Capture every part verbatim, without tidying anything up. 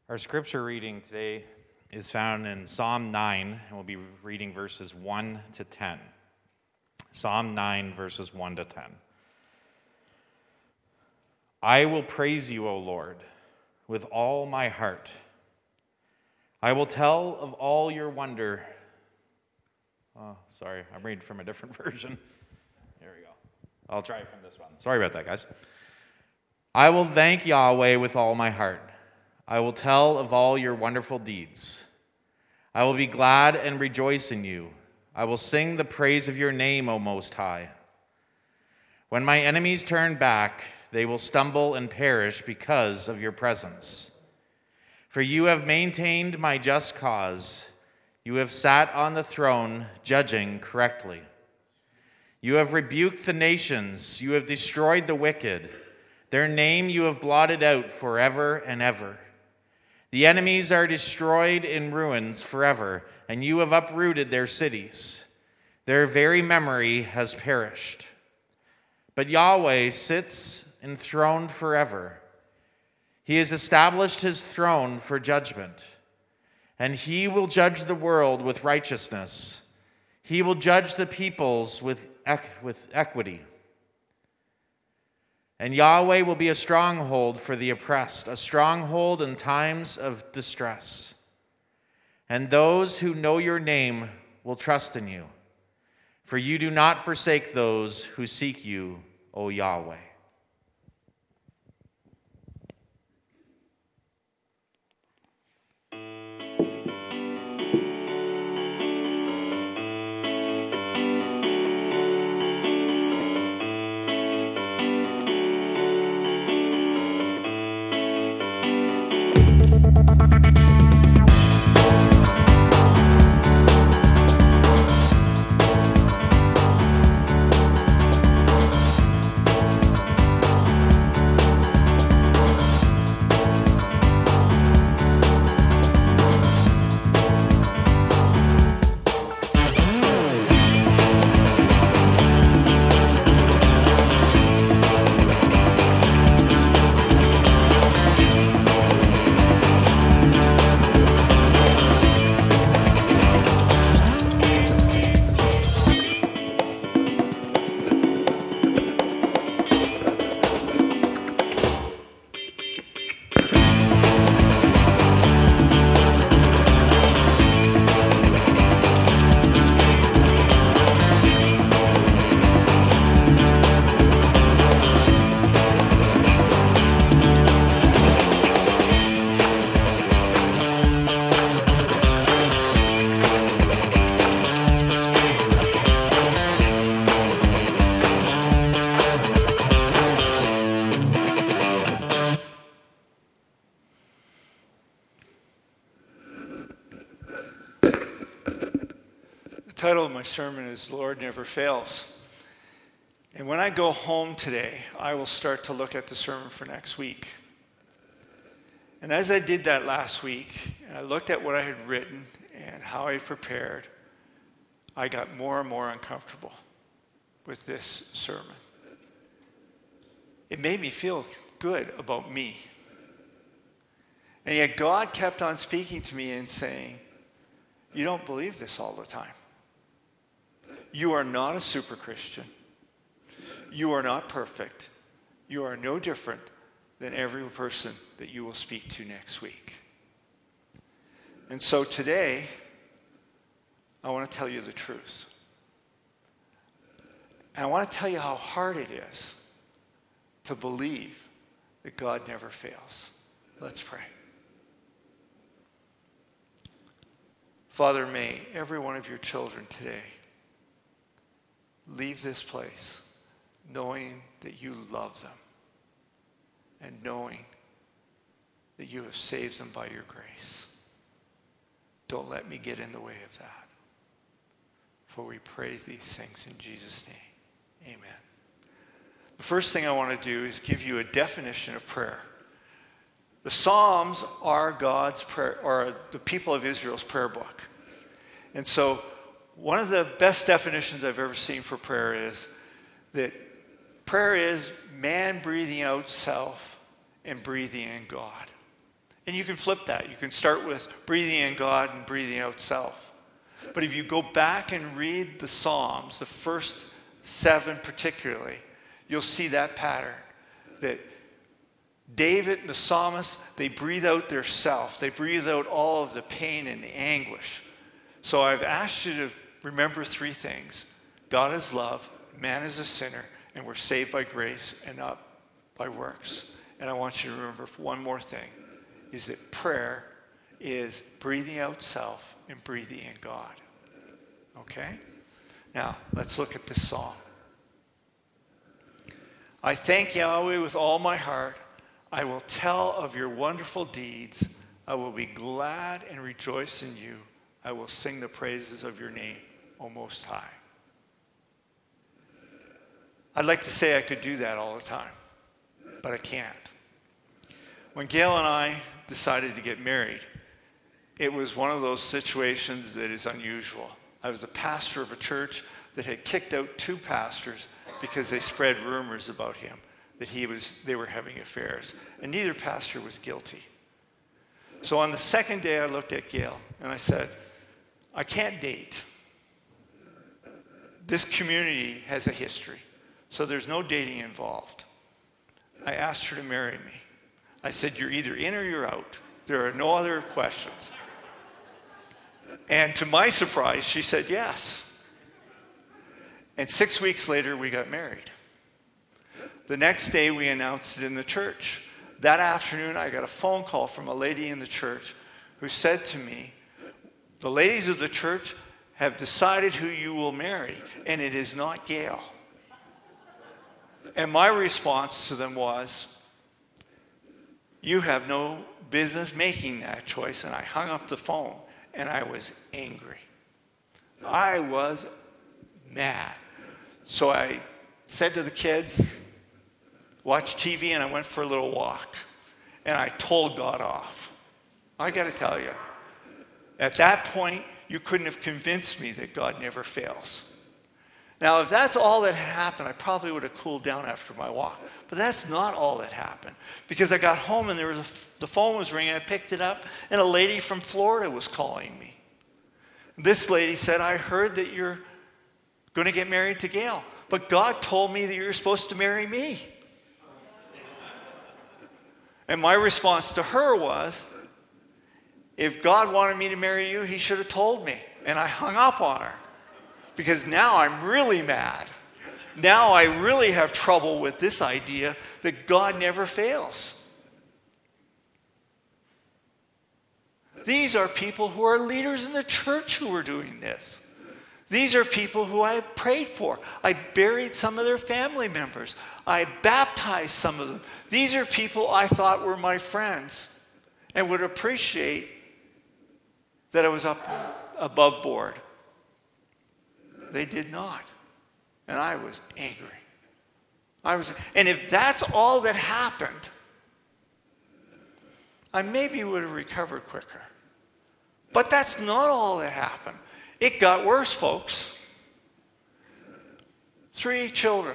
Our scripture reading today is found in Psalm nine, and we'll be reading verses one to ten. Psalm nine, verses one to ten. I will praise you, O Lord, with all my heart. I will tell of all your wonder. Oh, sorry, I'm reading from a different version. There we go. I'll try from this one. Sorry about that, guys. I will thank Yahweh with all my heart. I will tell of all your wonderful deeds. I will be glad and rejoice in you. I will sing the praise of your name, O Most High. When my enemies turn back, they will stumble and perish because of your presence. For you have maintained my just cause. You have sat on the throne, judging correctly. You have rebuked the nations. You have destroyed the wicked. Their name you have blotted out forever and ever. The enemies are destroyed in ruins forever, and you have uprooted their cities. Their very memory has perished. But Yahweh sits enthroned forever. He has established his throne for judgment, and he will judge the world with righteousness. He will judge the peoples with, equ- with equity. And Yahweh will be a stronghold for the oppressed, a stronghold in times of distress. And those who know your name will trust in you, for you do not forsake those who seek you, O Yahweh. The title of my sermon is Lord Never Fails. And when I go home today, I will start to look at the sermon for next week. And as I did that last week, and I looked at what I had written and how I prepared, I got more and more uncomfortable with this sermon. It made me feel good about me. And yet God kept on speaking to me and saying, you don't believe this all the time. You are not a super Christian. You are not perfect. You are no different than every person that you will speak to next week. And so today, I want to tell you the truth. And I want to tell you how hard it is to believe that God never fails. Let's pray. Father, may every one of your children today leave this place knowing that you love them and knowing that you have saved them by your grace. Don't let me get in the way of that. For we praise these things in Jesus' name. Amen. The first thing I want to do is give you a definition of prayer. The Psalms are God's prayer, or the people of Israel's prayer book. And so one of the best definitions I've ever seen for prayer is that prayer is man breathing out self and breathing in God. And you can flip that. You can start with breathing in God and breathing out self. But if you go back and read the Psalms, the first seven particularly, you'll see that pattern. That David and the psalmist, they breathe out their self. They breathe out all of the pain and the anguish. So I've asked you to remember three things. God is love, man is a sinner, and we're saved by grace and not by works. And I want you to remember one more thing, is that prayer is breathing out self and breathing in God. Okay? Now, let's look at this song. I thank Yahweh with all my heart. I will tell of your wonderful deeds. I will be glad and rejoice in you. I will sing the praises of your name, O Most High. I'd like to say I could do that all the time, but I can't. When Gail and I decided to get married, it was one of those situations that is unusual. I was a pastor of a church that had kicked out two pastors because they spread rumors about him, that he was, they were having affairs. And neither pastor was guilty. So on the second day, I looked at Gail and I said, I can't date. This community has a history, so there's no dating involved. I asked her to marry me. I said, you're either in or you're out. There are no other questions. And to my surprise, she said yes. And six weeks later, we got married. The next day, we announced it in the church. That afternoon, I got a phone call from a lady in the church who said to me, the ladies of the church have decided who you will marry, and it is not Gail. And my response to them was, you have no business making that choice. And I hung up the phone, and I was angry. I was mad. So I said to the kids, watch T V, and I went for a little walk. And I told God off. I got to tell you, at that point, you couldn't have convinced me that God never fails. Now, if that's all that had happened, I probably would have cooled down after my walk. But that's not all that happened. Because I got home and there was a, the phone was ringing. I picked it up, and a lady from Florida was calling me. This lady said, I heard that you're going to get married to Gail, but God told me that you're supposed to marry me. And my response to her was, if God wanted me to marry you, he should have told me. And I hung up on her. Because now I'm really mad. Now I really have trouble with this idea that God never fails. These are people who are leaders in the church who are doing this. These are people who I prayed for. I buried some of their family members. I baptized some of them. These are people I thought were my friends and would appreciate that I was up above board. They did not. And I was angry. I was, and if that's all that happened, I maybe would have recovered quicker. But that's not all that happened. It got worse, folks. Three children.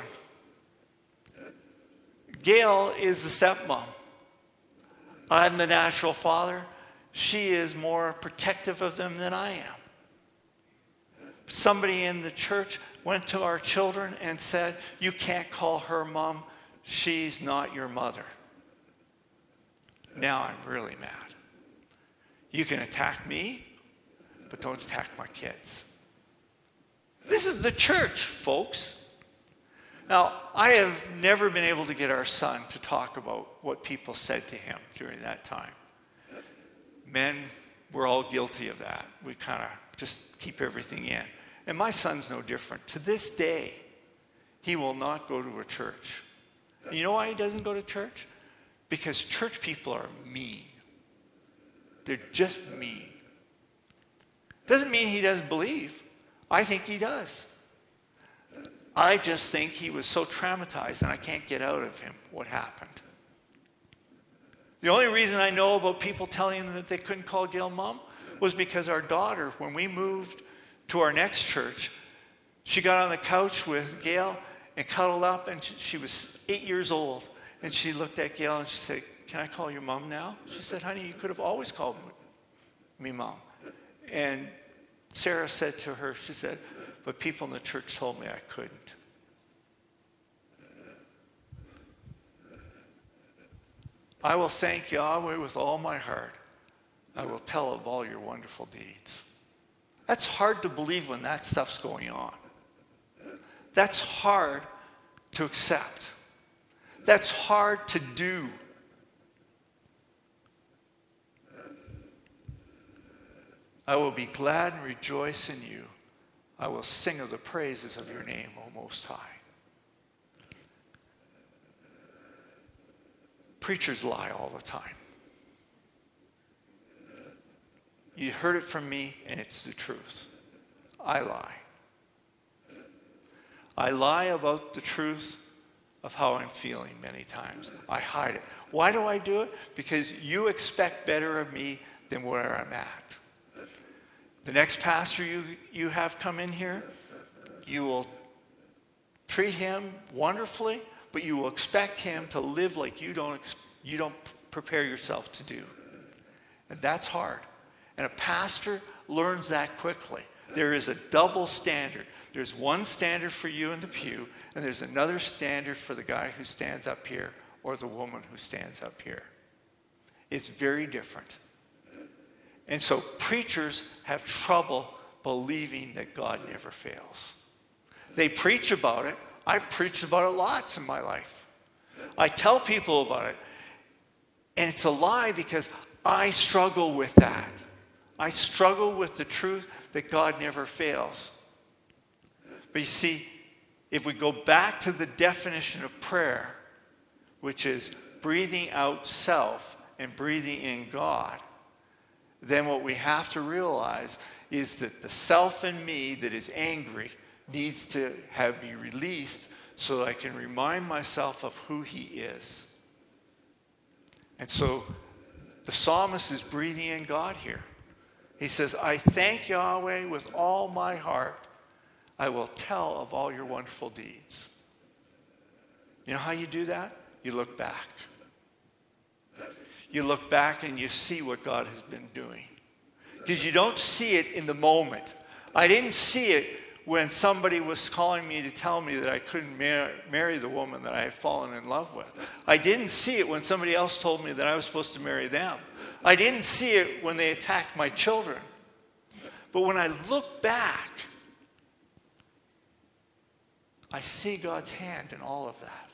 Gail is the stepmom. I'm the natural father. She is more protective of them than I am. Somebody in the church went to our children and said, you can't call her mom. She's not your mother. Now I'm really mad. You can attack me, but don't attack my kids. This is the church, folks. Now, I have never been able to get our son to talk about what people said to him during that time. Men, we're all guilty of that. We kind of just keep everything in. And my son's no different. To this day, he will not go to a church. And you know why he doesn't go to church? Because church people are mean. They're just mean. Doesn't mean he doesn't believe. I think he does. I just think he was so traumatized and I can't get out of him what happened. The only reason I know about people telling him that they couldn't call Gail mom was because our daughter, when we moved to our next church, she got on the couch with Gail and cuddled up, and she, she was eight years old. And she looked at Gail and she said, can I call you Mom now? She said, honey, you could have always called me Mom. And Sarah said to her, she said, but people in the church told me I couldn't. I will thank Yahweh with all my heart. I will tell of all your wonderful deeds. That's hard to believe when that stuff's going on. That's hard to accept. That's hard to do. I will be glad and rejoice in you. I will sing of the praises of your name, O Most High. Preachers lie all the time. You heard it from me, and it's the truth. I lie. I lie about the truth of how I'm feeling many times. I hide it. Why do I do it? Because you expect better of me than where I'm at. The next pastor you, you have come in here, you will treat him wonderfully, but you will expect him to live like you don't, you don't prepare yourself to do. And that's hard. And a pastor learns that quickly. There is a double standard. There's one standard for you in the pew, and there's another standard for the guy who stands up here or the woman who stands up here. It's very different. And so preachers have trouble believing that God never fails. They preach about it. I preach about it lots in my life. I tell people about it. And it's a lie because I struggle with that. I struggle with the truth that God never fails. But you see, if we go back to the definition of prayer, which is breathing out self and breathing in God, then what we have to realize is that the self in me that is angry needs to have be released so that I can remind myself of who he is. And so the psalmist is breathing in God here. He says, I thank Yahweh with all my heart. I will tell of all your wonderful deeds. You know how you do that? You look back. You look back and you see what God has been doing. Because you don't see it in the moment. I didn't see it when somebody was calling me to tell me that I couldn't mar- marry the woman that I had fallen in love with. I didn't see it when somebody else told me that I was supposed to marry them. I didn't see it when they attacked my children. But when I look back, I see God's hand in all of that.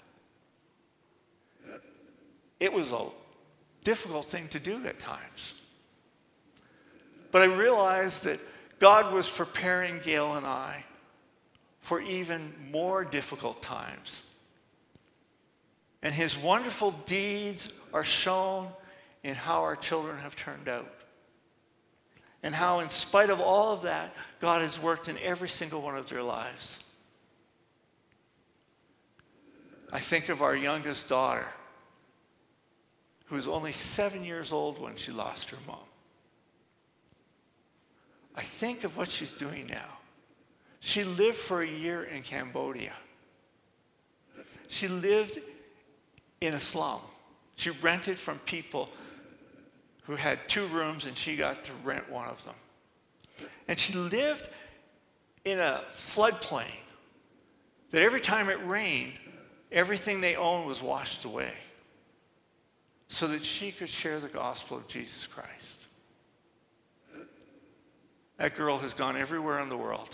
It was a difficult thing to do at times. But I realized that God was preparing Gail and I for even more difficult times. And his wonderful deeds are shown in how our children have turned out. And how, in spite of all of that, God has worked in every single one of their lives. I think of our youngest daughter, who was only seven years old when she lost her mom. I think of what she's doing now. She lived for a year in Cambodia. She lived in a slum. She rented from people who had two rooms, and she got to rent one of them. And she lived in a floodplain that every time it rained, everything they owned was washed away so that she could share the gospel of Jesus Christ. That girl has gone everywhere in the world.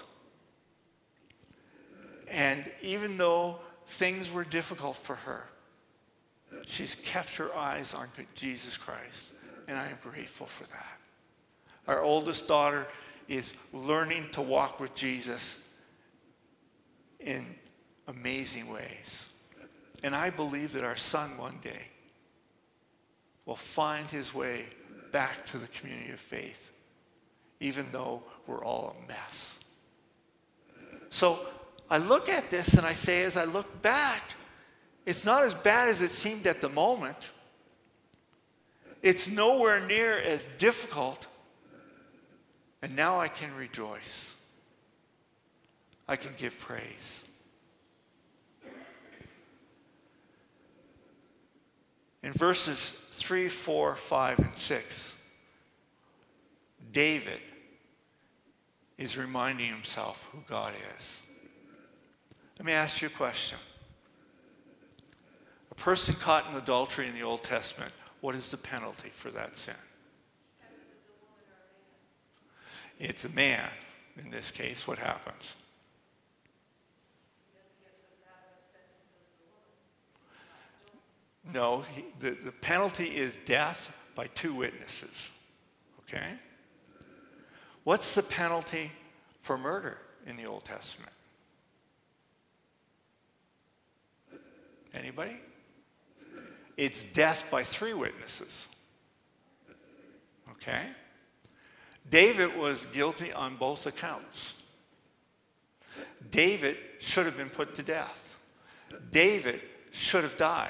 And even though things were difficult for her, she's kept her eyes on Jesus Christ. And I am grateful for that. Our oldest daughter is learning to walk with Jesus in amazing ways. And I believe that our son one day will find his way back to the community of faith, even though we're all a mess. So I look at this and I say, as I look back, it's not as bad as it seemed at the moment. It's nowhere near as difficult. And now I can rejoice. I can give praise. In verses three, four, five, and six, David is reminding himself who God is. Let me ask you a question. A person caught in adultery in the Old Testament, what is the penalty for that sin? It's a man. In this case, what happens? No, he, the, the penalty is death by two witnesses. Okay? What's the penalty for murder in the Old Testament? Anybody? It's death by three witnesses. Okay? David was guilty on both accounts. David should have been put to death. David should have died.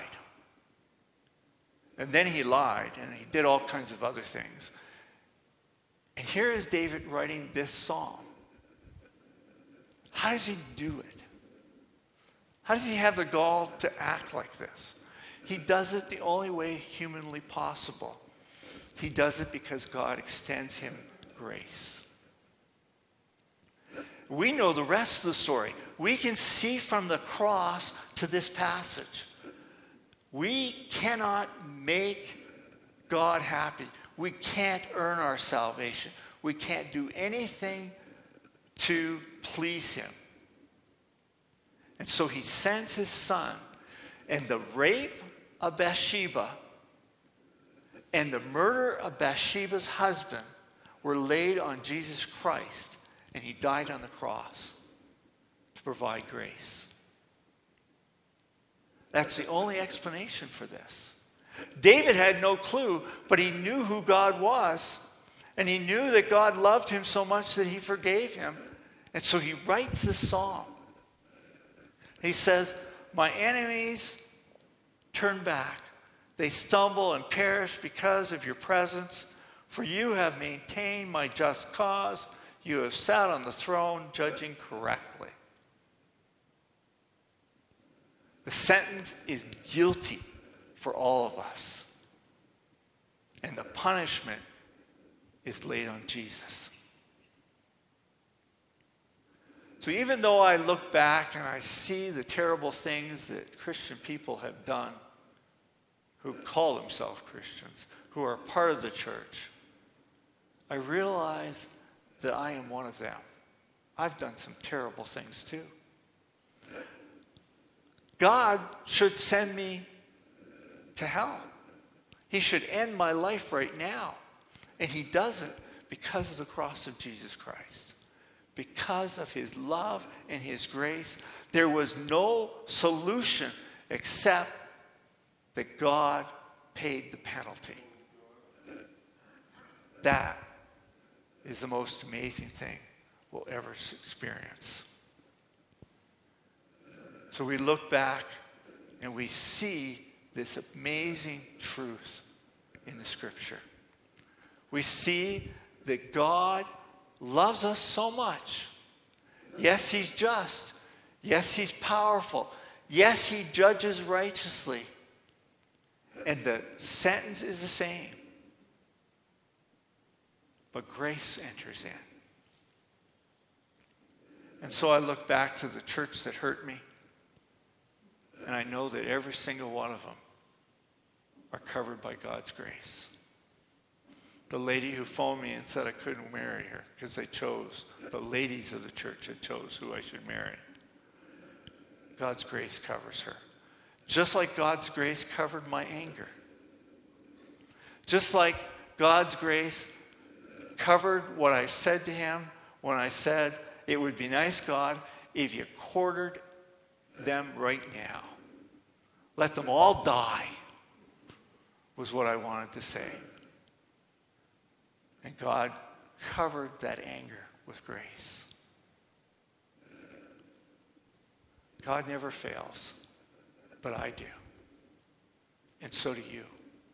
And then he lied, and he did all kinds of other things. And here is David writing this psalm. How does he do it? How does he have the gall to act like this? He does it the only way humanly possible. He does it because God extends him grace. We know the rest of the story. We can see from the cross to this passage. We cannot make God happy. We can't earn our salvation. We can't do anything to please him. And so he sends his son, and the rape of Bathsheba and the murder of Bathsheba's husband were laid on Jesus Christ, and he died on the cross to provide grace. That's the only explanation for this. David had no clue, but he knew who God was, and he knew that God loved him so much that he forgave him. And so he writes this psalm. He says, "My enemies turn back. They stumble and perish because of your presence. For you have maintained my just cause. You have sat on the throne, judging correctly." The sentence is guilty for all of us. And the punishment is laid on Jesus. So even though I look back and I see the terrible things that Christian people have done, who call themselves Christians, who are part of the church, I realize that I am one of them. I've done some terrible things too. God should send me to hell. He should end my life right now. And he doesn't because of the cross of Jesus Christ. Because of his love and his grace, there was no solution except that God paid the penalty. That is the most amazing thing we'll ever experience. So we look back and we see this amazing truth in the scripture. We see that God loves us so much. Yes, he's just. Yes, he's powerful. Yes, he judges righteously. And the sentence is the same. But grace enters in. And so I look back to the church that hurt me. And I know that every single one of them are covered by God's grace. The lady who phoned me and said I couldn't marry her because they chose, the ladies of the church had chose who I should marry. God's grace covers her. Just like God's grace covered my anger. Just like God's grace covered what I said to him when I said, it would be nice, God, if you quartered them right now. Let them all die, was what I wanted to say. And God covered that anger with grace. God never fails, but I do. And so do you.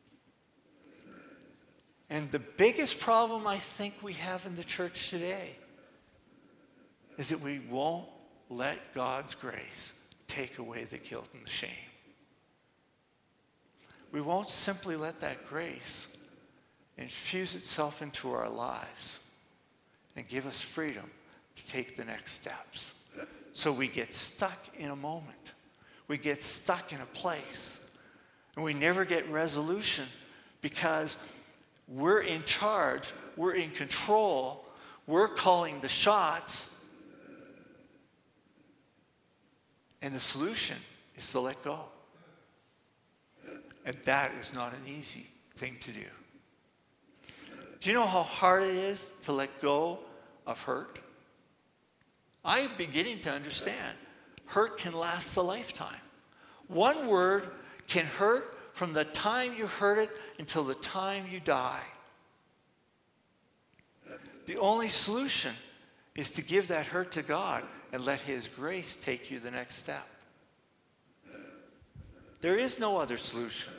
And the biggest problem I think we have in the church today is that we won't let God's grace take away the guilt and the shame. we won't simply let that grace infuse itself into our lives and give us freedom to take the next steps. So we get stuck in a moment. We get stuck in a place. And we never get resolution because we're in charge. We're in control. We're calling the shots. And the solution is to let go. And that is not an easy thing to do. Do you know how hard it is to let go of hurt? I'm beginning to understand. Hurt can last a lifetime. One word can hurt from the time you hurt it until the time you die. The only solution is to give that hurt to God and let His grace take you the next step. There is no other solution.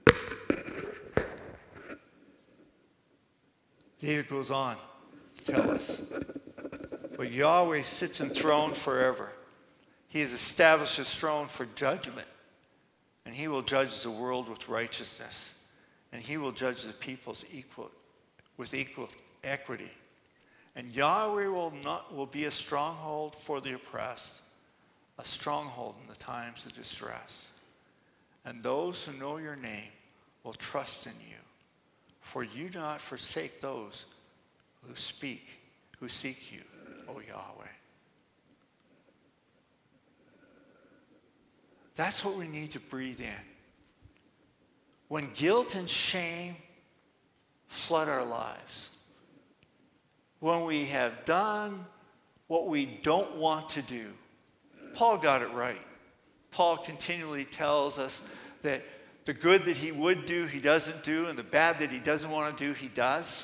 David goes on to tell us, but Yahweh sits enthroned forever. He has established His throne for judgment, and He will judge the world with righteousness, and He will judge the peoples equal, with equal equity. And Yahweh will not will be a stronghold for the oppressed, a stronghold in the times of distress. And those who know your name will trust in you. For you do not forsake those who speak, who seek you, O Yahweh. That's what we need to breathe in. When guilt and shame flood our lives, when we have done what we don't want to do, Paul got it right. Paul continually tells us that the good that he would do, he doesn't do, and the bad that he doesn't want to do, he does.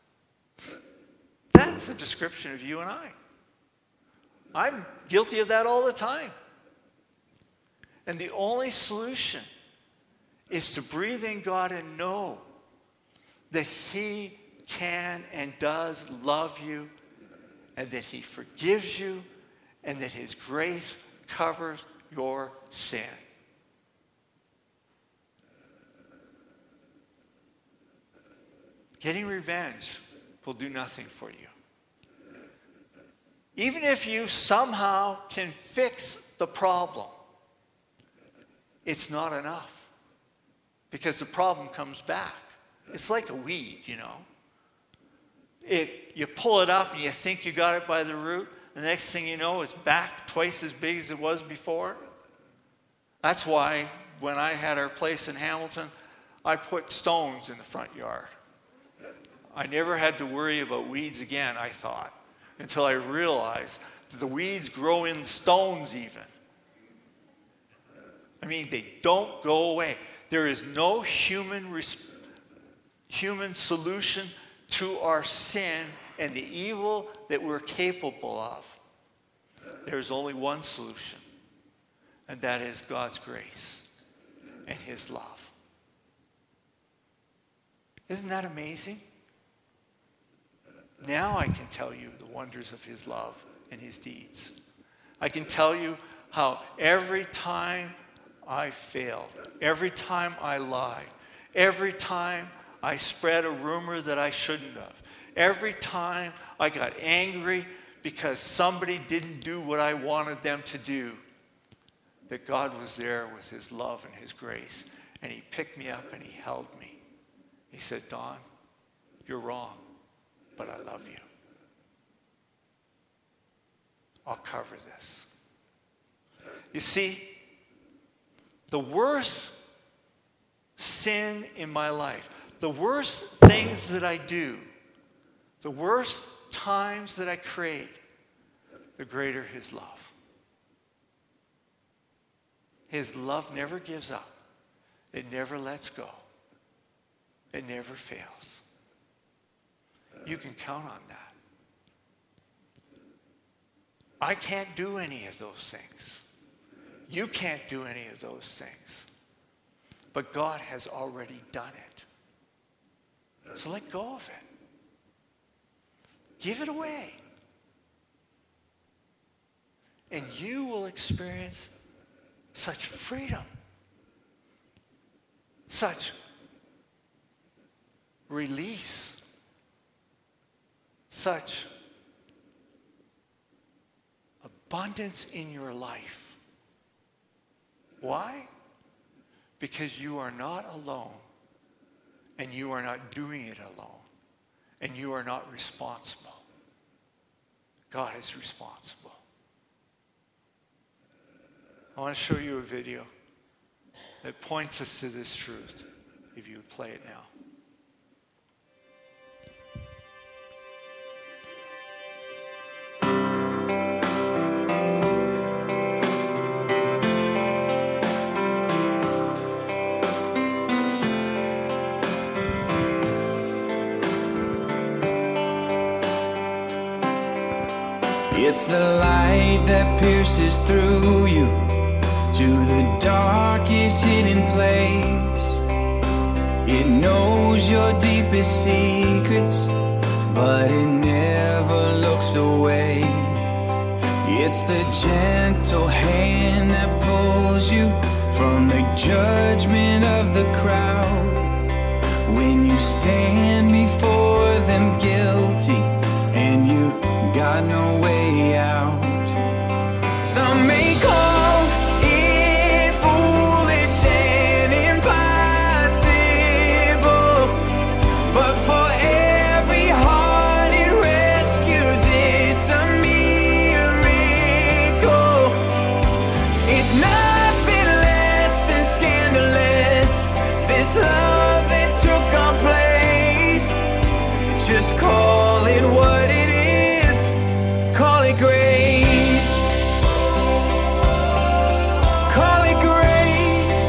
That's a description of you and I. I'm guilty of that all the time. And the only solution is to breathe in God and know that He can and does love you, and that He forgives you, and that His grace covers your sin. Getting revenge will do nothing for you. Even if you somehow can fix the problem, it's not enough, because the problem comes back. It's like a weed, you know. It, you pull it up and you think you got it by the root. The next thing you know, it's back twice as big as it was before. That's why when I had our place in Hamilton, I put stones in the front yard. I never had to worry about weeds again, I thought, until I realized that the weeds grow in stones even. I mean, they don't go away. There is no human, res- human solution to our sin and the evil that we're capable of. There's only one solution, and that is God's grace and His love. Isn't that amazing? Now I can tell you the wonders of His love and His deeds. I can tell you how every time I failed, every time I lied, every time I spread a rumor that I shouldn't have, every time I got angry because somebody didn't do what I wanted them to do, that God was there with His love and His grace, and He picked me up and He held me. He said, Don, you're wrong, but I love you. I'll cover this. You see, the worst sin in my life, the worst things that I do, the worst times that I create, the greater His love. His love never gives up. It never lets go. It never fails. You can count on that. I can't do any of those things. You can't do any of those things. But God has already done it. So let go of it. Give it away. And you will experience such freedom, such release, such abundance in your life. Why? Because you are not alone, and you are not doing it alone, and you are not responsible. God is responsible. I want to show you a video that points us to this truth, if you would play it now. It's the light that pierces through you to the darkest hidden place. It knows your deepest secrets, but it never looks away. It's the gentle hand that pulls you from the judgment of the crowd. When you stand before them guilty and you got no way out. Some may call it foolish and impossible, but for every heart it rescues, it's a miracle. It's nothing less than scandalous, this love that took our place. Just call it what it is. Call it grace. Call it grace.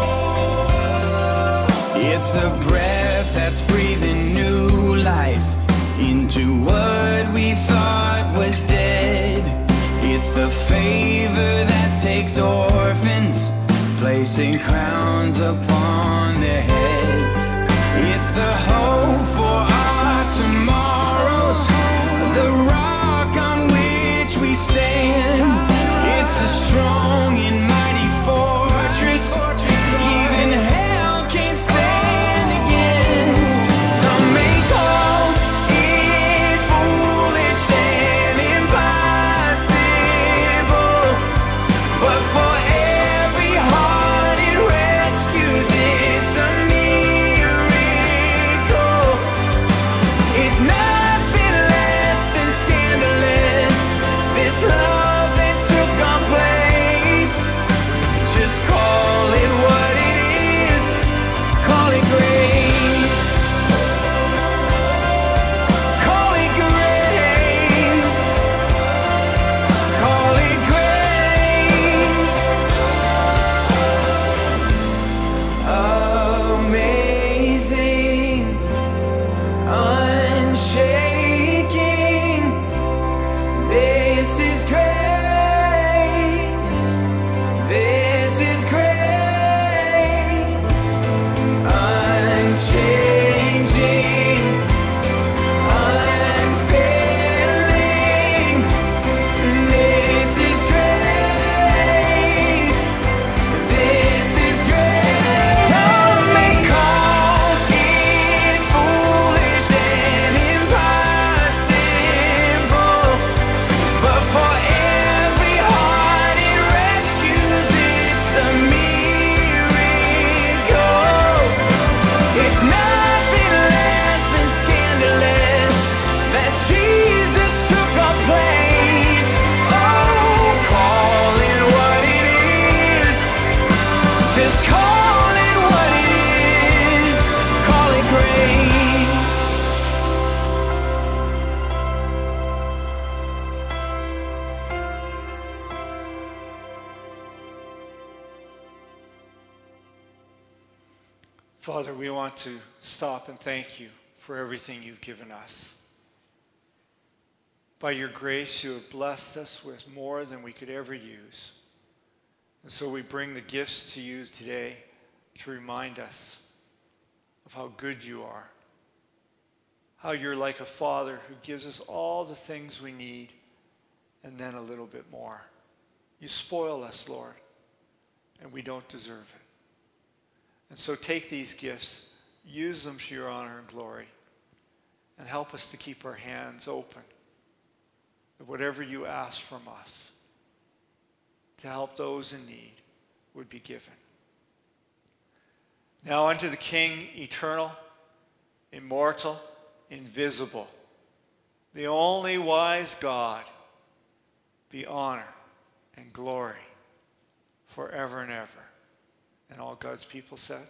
It's the breath that's breathing new life into what we thought was dead. It's the favor that takes orphans, placing crowns upon their heads. It's the hope for our tomorrows, the rock on which we stand. It's a strong and mighty fortress, even hell can't stand against. Some may call it foolish and impossible, but for every heart it rescues, it's a miracle. It's nothing less than scandalous, this love that took our place. Just call it what it is. Call it grace. Call it grace. Call it grace. Amazing, unshaking. This is grace. This is grace. Unchanging, unfailing. This is grace. This is grace. Some may call it foolish and impossible, but for every heart it rescues, it's a miracle. It's nothing less than scandalous that Jesus took our place. Oh, call it what it is. Just call it what it is. Call it grace. Father, we want to stop and thank you for everything you've given us. By your grace, you have blessed us with more than we could ever use. And so we bring the gifts to you today to remind us of how good you are, how you're like a father who gives us all the things we need and then a little bit more. You spoil us, Lord, and we don't deserve it. And so take these gifts, use them to your honor and glory, and help us to keep our hands open. That whatever you ask from us to help those in need would be given. Now unto the King, eternal, immortal, invisible, the only wise God, be honor and glory forever and ever. And all God's people said,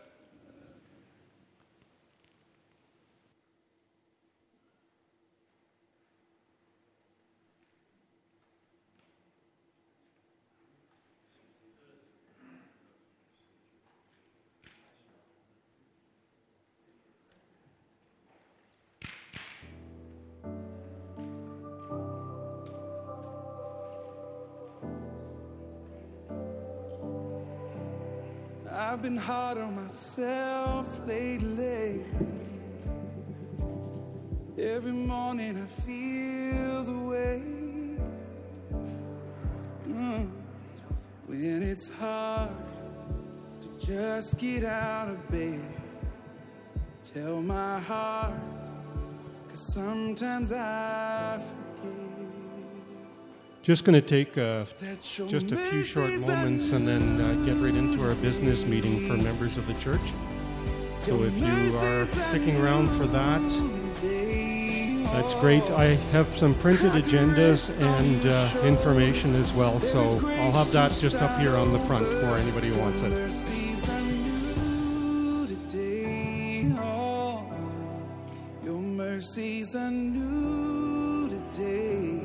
I've been hard on myself lately. Every morning I feel the weight. Mm. When it's hard to just get out of bed, tell my heart, 'cause sometimes I forget. Just going to take uh, just a few short moments and then uh, get right into our business meeting for members of the church. So if you are sticking around for that, that's great. I have some printed agendas and uh, information as well, so I'll have that just up here on the front for anybody who wants it. Your mercies are new today.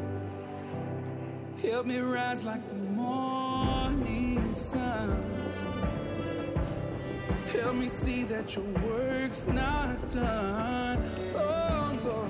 Help me rise like the morning sun. Help me see that your work's not done. Oh Lord,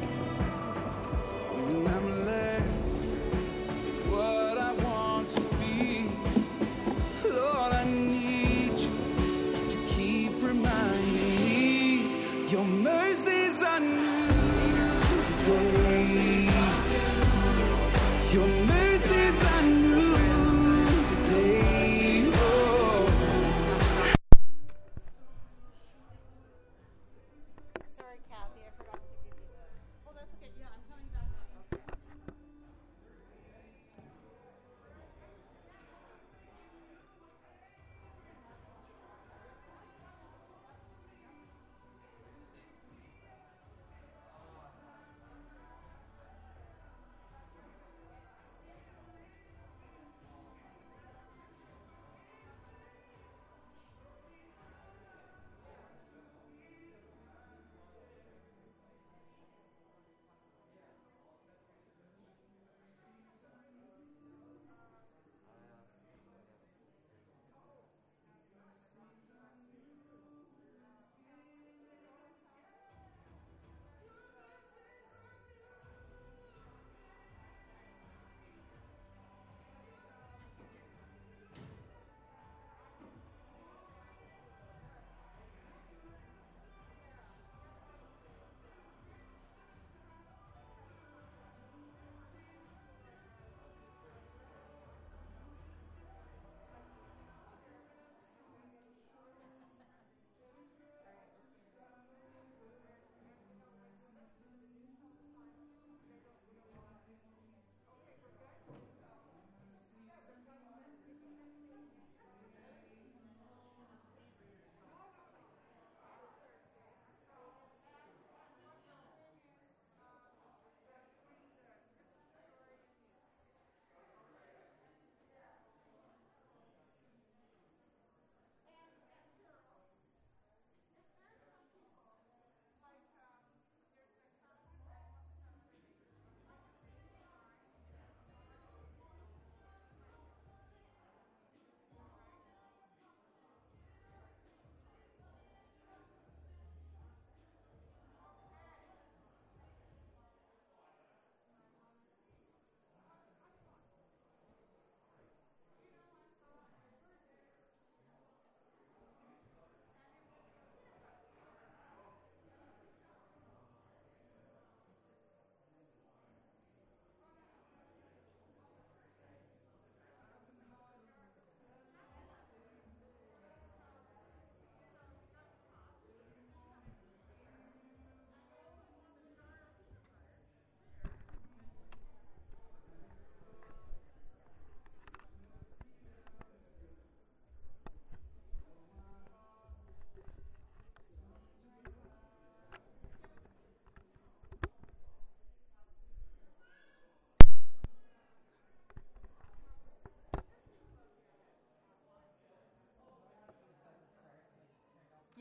when I'm less than what I want to be, Lord, I need you to keep reminding me your mercies are new today. Your mercies are new today. Oh. Sorry, Kathy, I forgot to give you the.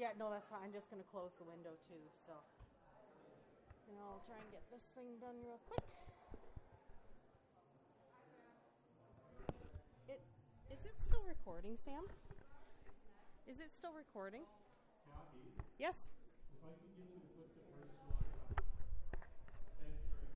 Yeah, no, that's fine. I'm just going to close the window too, so. And I'll try and get this thing done real quick. It, is it still recording, Sam? Is it still recording? Kathy, Yes? if I could get you to put the first